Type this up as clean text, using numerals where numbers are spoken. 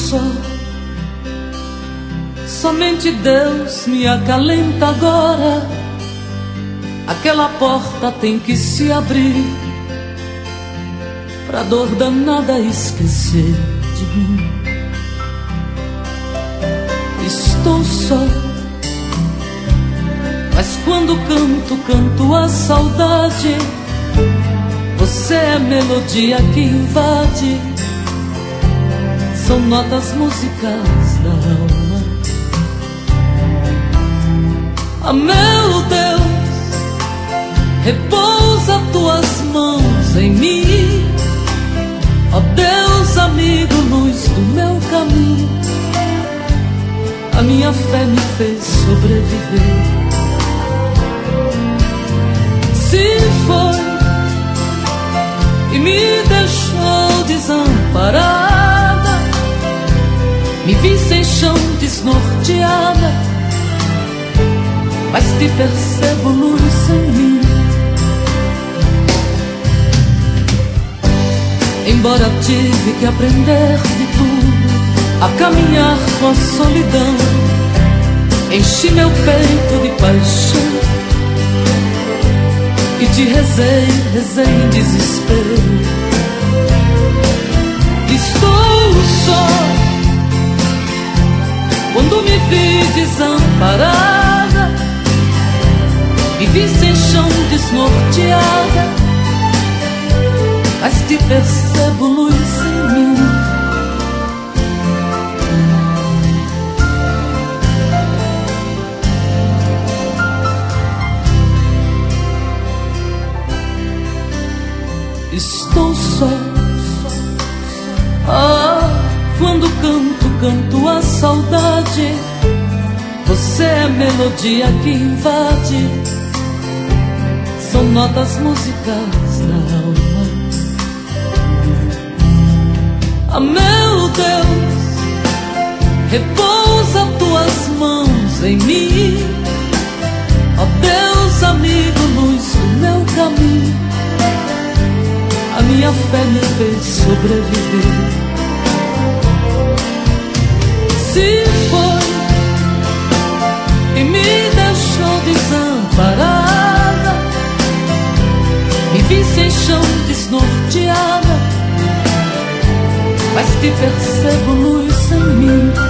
só, somente Deus me acalenta agora. Aquela porta tem que se abrir pra dor danada esquecer de mim. Estou só, mas quando canto, canto a saudade. Você é melodia que invade, são notas musicais da alma. Ah, meu Deus, repousa tuas mãos em mim. Ó Deus amigo, luz do meu caminho. A minha fé me fez sobreviver. Se foi e me deixou desamparada, me vi sem chão, desnorteada, mas te percebo luz em mim. Embora tive que aprender de tudo, a caminhar com a solidão, enchi meu peito de paixão e te rezei, rezei em desespero. Estou só, quando me vi desamparada, me vi sem chão, desnorteada, mas te percebo luz em mim. Estou só, ah, quando canto, canto a saudade. Você é a melodia que invade, são notas musicais da alma. Ah, meu Deus, repousa tuas mãos em mim. Ó Deus amigo, luz do meu caminho. A minha fé me fez sobreviver. Se foi e me deixou desamparada, me vi sem chão, desnorteada, mas te percebo luz em mim.